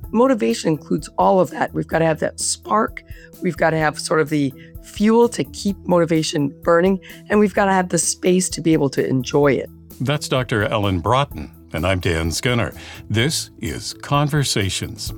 motivation includes all of that. We've got to have that spark. We've got to have sort of the fuel to keep motivation burning, and we've got to have the space to be able to enjoy it. That's Dr. Ellen Broughton, and I'm Dan Skinner. This is Conversations.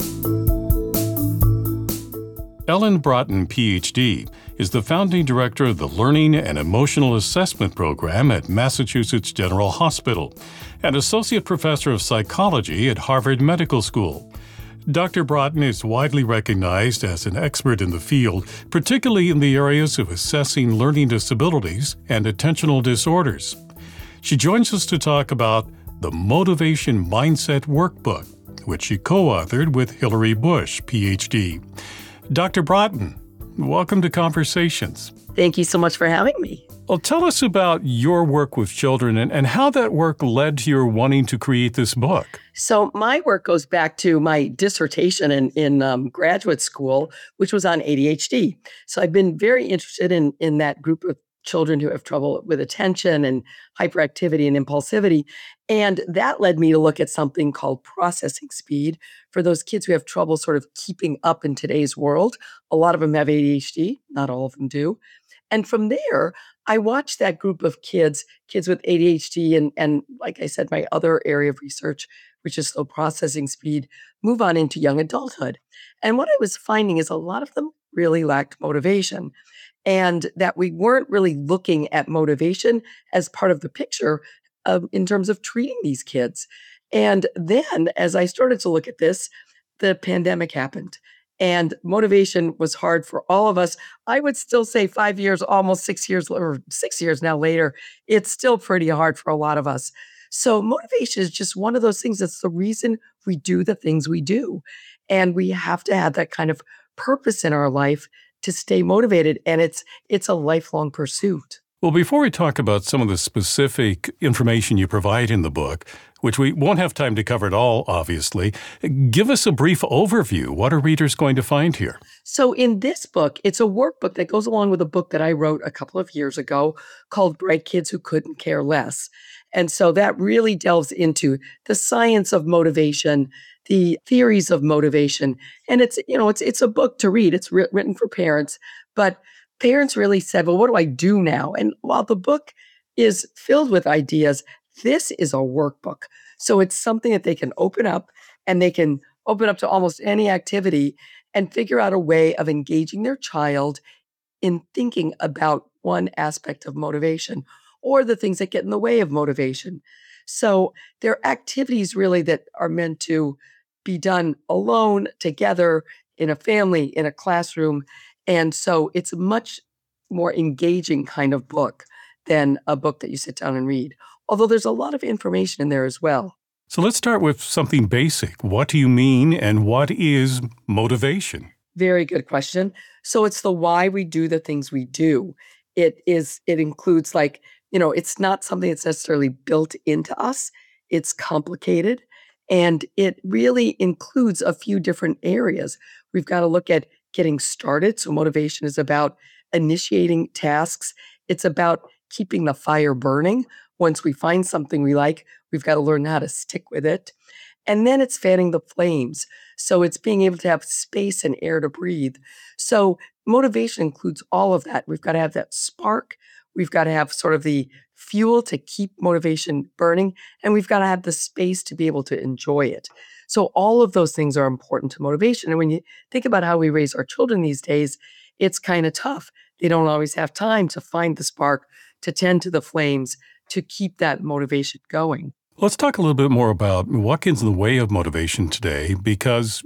Ellen Broughton, Ph.D., is the founding director of the Learning and Emotional Assessment Program at Massachusetts General Hospital and associate professor of psychology at Harvard Medical School. Dr. Broughton is widely recognized as an expert in the field, particularly in the areas of assessing learning disabilities and attentional disorders. She joins us to talk about the Motivation Mindset Workbook, which she co-authored with Hilary Bush, Ph.D. Dr. Broughton, welcome to Conversations. Thank you so much for having me. Well, tell us about your work with children and how that work led to your wanting to create this book. So my work goes back to my dissertation in graduate school, which was on ADHD. So I've been very interested in that group of children who have trouble with attention and hyperactivity and impulsivity. And that led me to look at something called processing speed for those kids who have trouble sort of keeping up in today's world. A lot of them have ADHD, not all of them do. And from there, I watched that group of kids with ADHD and like I said, my other area of research, which is slow processing speed, move on into young adulthood. And what I was finding is a lot of them really lacked motivation, and that we weren't really looking at motivation as part of the picture in terms of treating these kids. And then as I started to look at this, the pandemic happened. And motivation was hard for all of us. I would still say 5 years, almost 6 years, or 6 years now later, it's still pretty hard for a lot of us. So motivation is just one of those things that's the reason we do the things we do. And we have to have that kind of purpose in our life to stay motivated. And it's a lifelong pursuit. Well, before we talk about some of the specific information you provide in the book, which we won't have time to cover it all, obviously, give us a brief overview. What are readers going to find here? So in this book, it's a workbook that goes along with a book that I wrote a couple of years ago called Bright Kids Who Couldn't Care Less. And so that really delves into the science of motivation, the theories of motivation. And it's a book to read. It's written for parents, but parents really said, well, what do I do now? And while the book is filled with ideas, this is a workbook. So it's something that they can open up, and they can open up to almost any activity and figure out a way of engaging their child in thinking about one aspect of motivation or the things that get in the way of motivation. So they're activities really that are meant to be done alone, together, in a family, in a classroom. And so it's a much more engaging kind of book than a book that you sit down and read, although there's a lot of information in there as well. So let's start with something basic. What do you mean, and what is motivation? Very good question. So it's the why we do the things we do. It includes it's not something that's necessarily built into us. It's complicated, and it really includes a few different areas. We've got to look at getting started. So motivation is about initiating tasks. It's about keeping the fire burning. Once we find something we like, we've got to learn how to stick with it. And then it's fanning the flames. So it's being able to have space and air to breathe. So motivation includes all of that. We've got to have that spark. We've got to have sort of the fuel to keep motivation burning. And we've got to have the space to be able to enjoy it. So all of those things are important to motivation. And when you think about how we raise our children these days, it's kind of tough. They don't always have time to find the spark, to tend to the flames, to keep that motivation going. Let's talk a little bit more about what gets in the way of motivation today, because,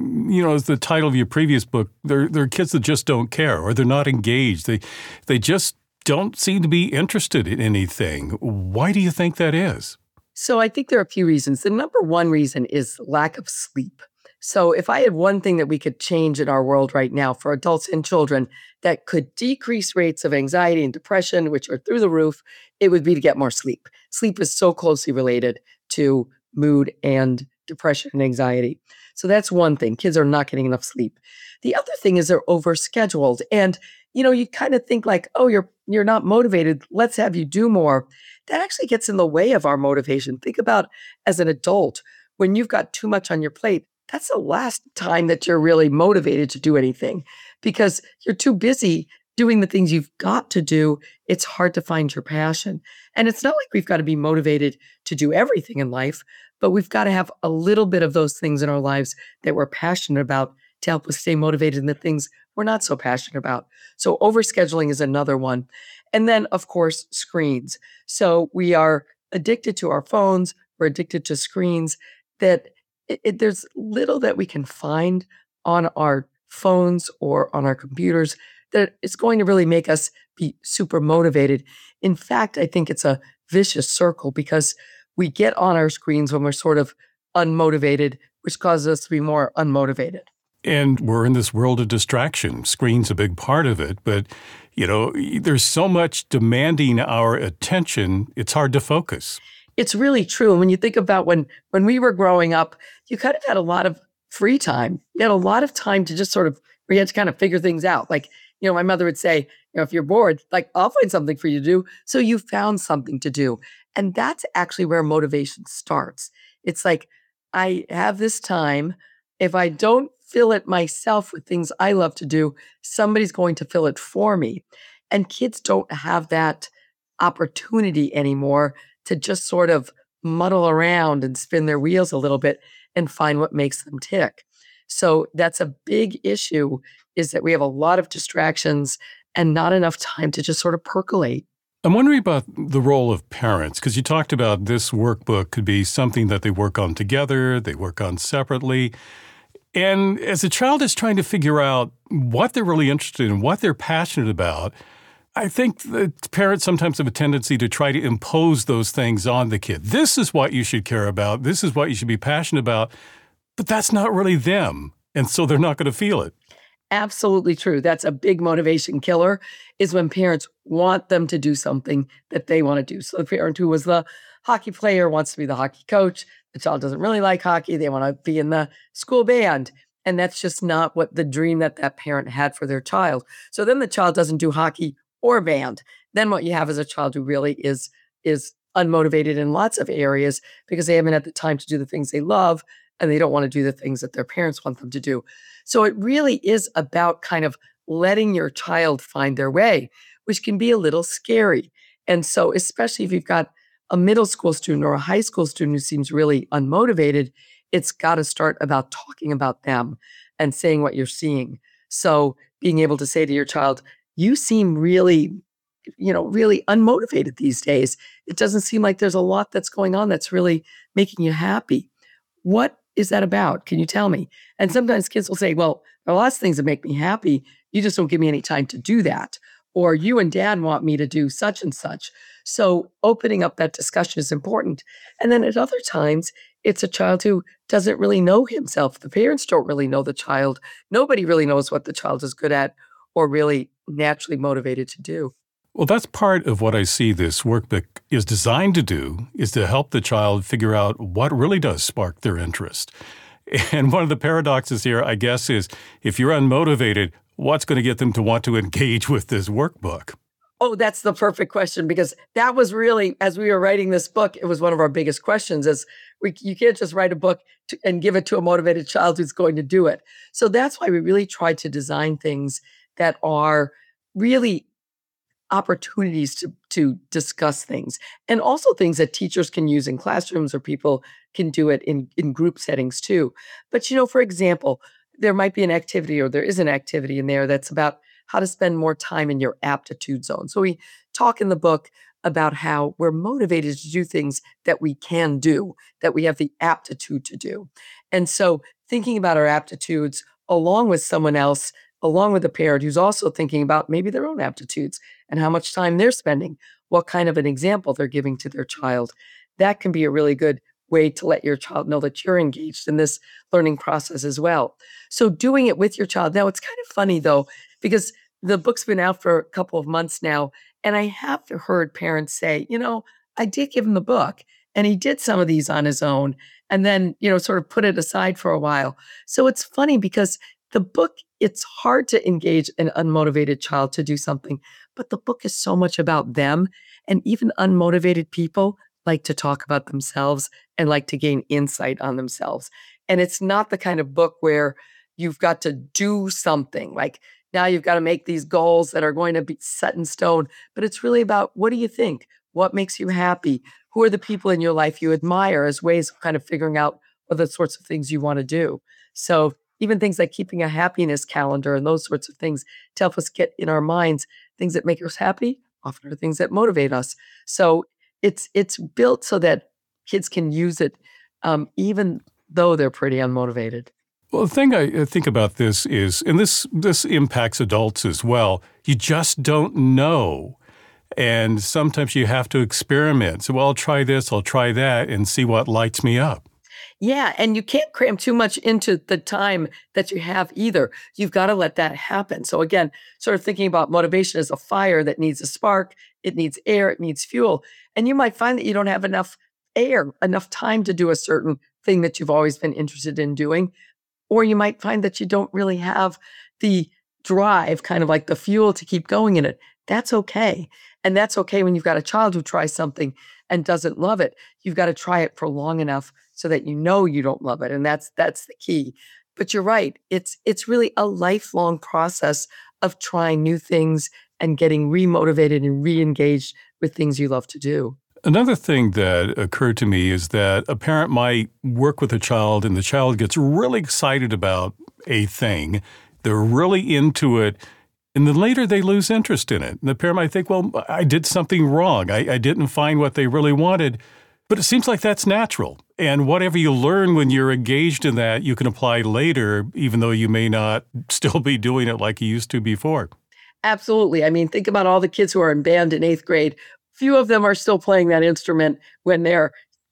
as the title of your previous book, there are kids that just don't care, or they're not engaged. They just don't seem to be interested in anything. Why do you think that is? So I think there are a few reasons. The number one reason is lack of sleep. So if I had one thing that we could change in our world right now for adults and children that could decrease rates of anxiety and depression, which are through the roof, it would be to get more sleep. Sleep is so closely related to mood and depression and anxiety. So that's one thing. Kids are not getting enough sleep. The other thing is they're overscheduled. And, you kind of think like, oh, you're not motivated. Let's have you do more. That actually gets in the way of our motivation. Think about as an adult, when you've got too much on your plate, that's the last time that you're really motivated to do anything because you're too busy doing the things you've got to do. It's hard to find your passion. And it's not like we've got to be motivated to do everything in life, but we've got to have a little bit of those things in our lives that we're passionate about to help us stay motivated in the things we're not so passionate about. So overscheduling is another one. And then, of course, screens. So we are addicted to our phones, we're addicted to screens that there's little that we can find on our phones or on our computers that is going to really make us be super motivated. In fact, I think it's a vicious circle because we get on our screens when we're sort of unmotivated, which causes us to be more unmotivated. And we're in this world of distraction. Screen's a big part of it, but there's so much demanding our attention, it's hard to focus. It's really true. And when you think about when we were growing up, you kind of had a lot of free time. You had a lot of time to just sort of, where you had to kind of figure things out. Like, my mother would say, if you're bored, like, I'll find something for you to do. So you found something to do. And that's actually where motivation starts. It's like, I have this time. If I don't fill it myself with things I love to do, somebody's going to fill it for me. And kids don't have that opportunity anymore to just sort of muddle around and spin their wheels a little bit and find what makes them tick. So that's a big issue, is that we have a lot of distractions and not enough time to just sort of percolate. I'm wondering about the role of parents, because you talked about this workbook could be something that they work on together, they work on separately. And as a child is trying to figure out what they're really interested in, what they're passionate about, I think that parents sometimes have a tendency to try to impose those things on the kid. This is what you should care about. This is what you should be passionate about. But that's not really them. And so they're not going to feel it. Absolutely true. That's a big motivation killer, is when parents want them to do something that they want to do. So the parent who was the hockey player wants to be the hockey coach. The child doesn't really like hockey. They want to be in the school band. And that's just not what the dream that parent had for their child. So then the child doesn't do hockey or band. Then what you have is a child who really is unmotivated in lots of areas because they haven't had the time to do the things they love, and they don't want to do the things that their parents want them to do. So it really is about kind of letting your child find their way, which can be a little scary. And so especially if you've got a middle school student or a high school student who seems really unmotivated, it's got to start about talking about them and saying what you're seeing. So being able to say to your child, you seem really, really unmotivated these days. It doesn't seem like there's a lot that's going on that's really making you happy. What is that about? Can you tell me? And sometimes kids will say, well, there are lots of things that make me happy. You just don't give me any time to do that. Or you and dad want me to do such and such. So opening up that discussion is important. And then at other times, it's a child who doesn't really know himself. The parents don't really know the child. Nobody really knows what the child is good at or really naturally motivated to do. Well, that's part of what I see this workbook is designed to do, is to help the child figure out what really does spark their interest. And one of the paradoxes here, I guess, is if you're unmotivated, what's going to get them to want to engage with this workbook? Oh, that's the perfect question, because that was really, as we were writing this book, it was one of our biggest questions is you can't just write a book and give it to a motivated child who's going to do it. So that's why we really tried to design things that are really opportunities to discuss things, and also things that teachers can use in classrooms, or people can do it in group settings too. But, for example, there might be an activity, or there is an activity in there that's about how to spend more time in your aptitude zone. So we talk in the book about how we're motivated to do things that we can do, that we have the aptitude to do. And so thinking about our aptitudes along with someone else, along with a parent who's also thinking about maybe their own aptitudes and how much time they're spending, what kind of an example they're giving to their child, that can be a really good way to let your child know that you're engaged in this learning process as well. So doing it with your child. Now, it's kind of funny, though, because the book's been out for a couple of months now, and I have heard parents say, I did give him the book, and he did some of these on his own, and then, sort of put it aside for a while. So it's funny because the book, it's hard to engage an unmotivated child to do something, but the book is so much about them, and even unmotivated people like to talk about themselves and like to gain insight on themselves. And it's not the kind of book where you've got to do something. Like now you've got to make these goals that are going to be set in stone. But it's really about, what do you think? What makes you happy? Who are the people in your life you admire, as ways of kind of figuring out what the sorts of things you want to do. So even things like keeping a happiness calendar and those sorts of things to help us get in our minds things that make us happy often are things that motivate us. So it's built so that kids can use it, even though they're pretty unmotivated. Well, the thing I think about this is, and this impacts adults as well, you just don't know. And sometimes you have to experiment. So, well, I'll try this, I'll try that, and see what lights me up. Yeah, and you can't cram too much into the time that you have either. You've got to let that happen. So again, sort of thinking about motivation as a fire that needs a spark, it needs air, it needs fuel. And you might find that you don't have enough air, enough time to do a certain thing that you've always been interested in doing. Or you might find that you don't really have the drive, kind of like the fuel to keep going in it. That's okay. And that's okay when you've got a child who tries something and doesn't love it. You've got to try it for long enough so that you know you don't love it. And that's the key. But you're right. It's really a lifelong process of trying new things and getting remotivated and re-engaged with things you love to do. Another thing that occurred to me is that a parent might work with a child and the child gets really excited about a thing. They're really into it. And then later they lose interest in it. And the parent might think, well, I did something wrong. I didn't find what they really wanted. But it seems like that's natural. And whatever you learn when you're engaged in that, you can apply later, even though you may not still be doing it like you used to before. Absolutely. I mean, think about all the kids who are in band in 8th grade. Few of them are still playing that instrument when they're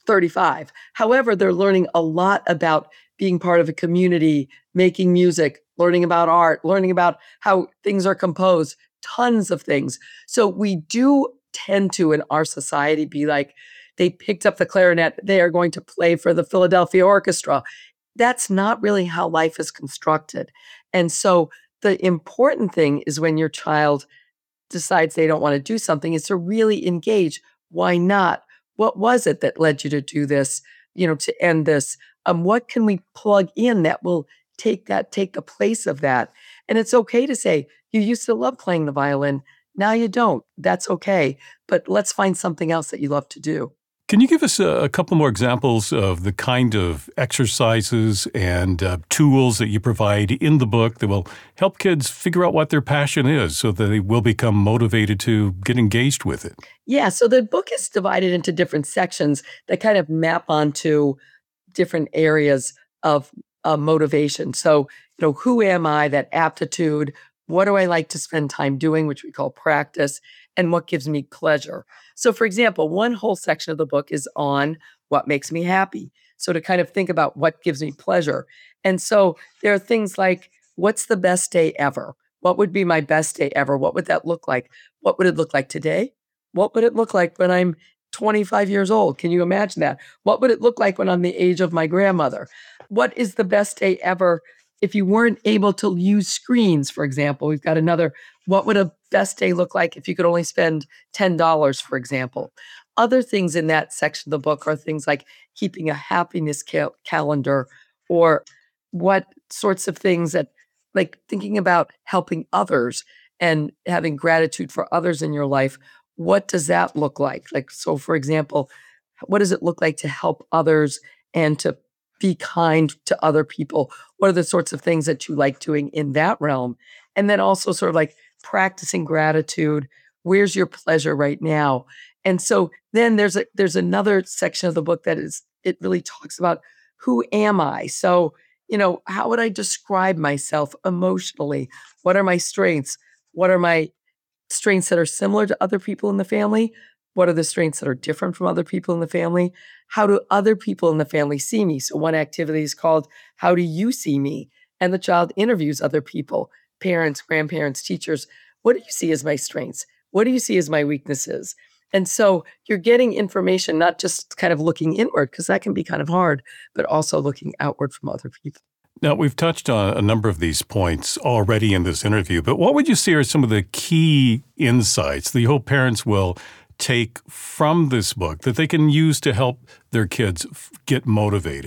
35. However, they're learning a lot about being part of a community, making music, learning about art, learning about how things are composed, tons of things. So we do tend to, in our society, be like, they picked up the clarinet, they are going to play for the Philadelphia Orchestra. That's not really how life is constructed. And so the important thing is when your child decides they don't want to do something is to really engage. Why not? What was it that led you to do this, to end this? What can we plug in that will take the place of that? And it's okay to say, you used to love playing the violin. Now you don't. That's okay. But let's find something else that you love to do. Can you give us a couple more examples of the kind of exercises and tools that you provide in the book that will help kids figure out what their passion is so that they will become motivated to get engaged with it? Yeah, so the book is divided into different sections that kind of map onto different areas of motivation. So, who am I, that aptitude? What do I like to spend time doing, which we call practice, and what gives me pleasure? So, for example, one whole section of the book is on what makes me happy. So, to kind of think about what gives me pleasure. And so, there are things like, what's the best day ever? What would be my best day ever? What would that look like? What would it look like today? What would it look like when I'm 25 years old? Can you imagine that? What would it look like when I'm the age of my grandmother? What is the best day ever if you weren't able to use screens, for example? We've got another, what would a best day look like if you could only spend $10, for example? Other things in that section of the book are things like keeping a happiness calendar, or what sorts of things that, like thinking about helping others and having gratitude for others in your life. What does that look like? Like, so for example, what does it look like to help others and to be kind to other people? What are the sorts of things that you like doing in that realm? And then also sort of like practicing gratitude. Where's your pleasure right now? And so then there's another section of the book it really talks about, who am I? So, how would I describe myself emotionally? What are my strengths? What are my strengths that are similar to other people in the family? What are the strengths that are different from other people in the family? How do other people in the family see me? So one activity is called, How Do You See Me? And the child interviews other people, parents, grandparents, teachers. What do you see as my strengths? What do you see as my weaknesses? And so you're getting information, not just kind of looking inward, because that can be kind of hard, but also looking outward from other people. Now, we've touched on a number of these points already in this interview, but what would you say are some of the key insights that you hope parents will take from this book that they can use to help their kids get motivated?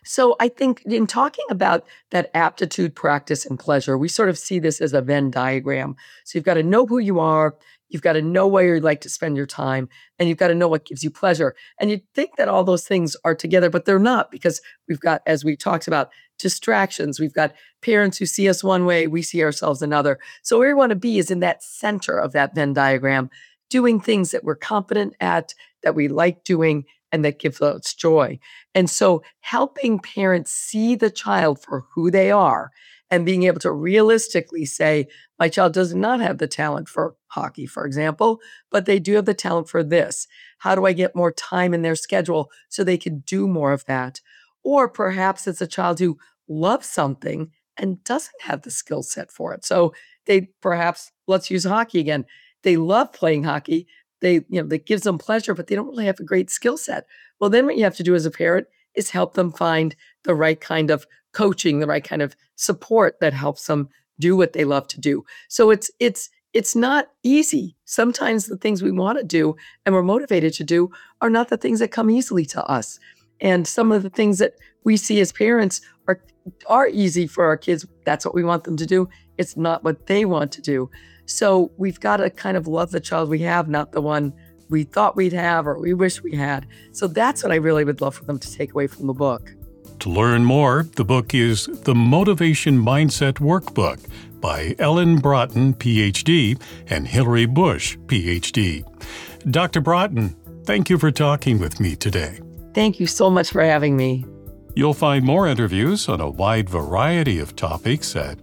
So I think in talking about that aptitude, practice, and pleasure, we sort of see this as a Venn diagram. So you've got to know who you are, you've got to know where you'd like to spend your time, and you've got to know what gives you pleasure. And you'd think that all those things are together, but they're not, because we've got, as we talked about, distractions. We've got parents who see us one way, we see ourselves another. So where we want to be is in that center of that Venn diagram, doing things that we're competent at, that we like doing, and that gives us joy. And so helping parents see the child for who they are and being able to realistically say, my child does not have the talent for hockey, for example, but they do have the talent for this. How do I get more time in their schedule so they can do more of that? Or perhaps it's a child who loves something and doesn't have the skill set for it. So they perhaps, let's use hockey again. They love playing hockey. That gives them pleasure, but they don't really have a great skill set. Well, then what you have to do as a parent is help them find the right kind of coaching, the right kind of support that helps them do what they love to do. So it's not easy. Sometimes the things we want to do and we're motivated to do are not the things that come easily to us. And some of the things that we see as parents are easy for our kids. That's what we want them to do. It's not what they want to do. So we've got to kind of love the child we have, not the one we thought we'd have or we wish we had. So that's what I really would love for them to take away from the book. To learn more, the book is The Motivation Mindset Workbook by Ellen Broughton, Ph.D., and Hilary Bush, Ph.D. Dr. Broughton, thank you for talking with me today. Thank you so much for having me. You'll find more interviews on a wide variety of topics at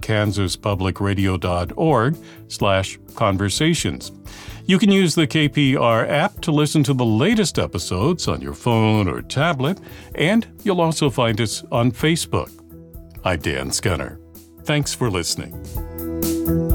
kansaspublicradio.org/conversations. You can use the KPR app to listen to the latest episodes on your phone or tablet, and you'll also find us on Facebook. I'm Dan Scunner. Thanks for listening.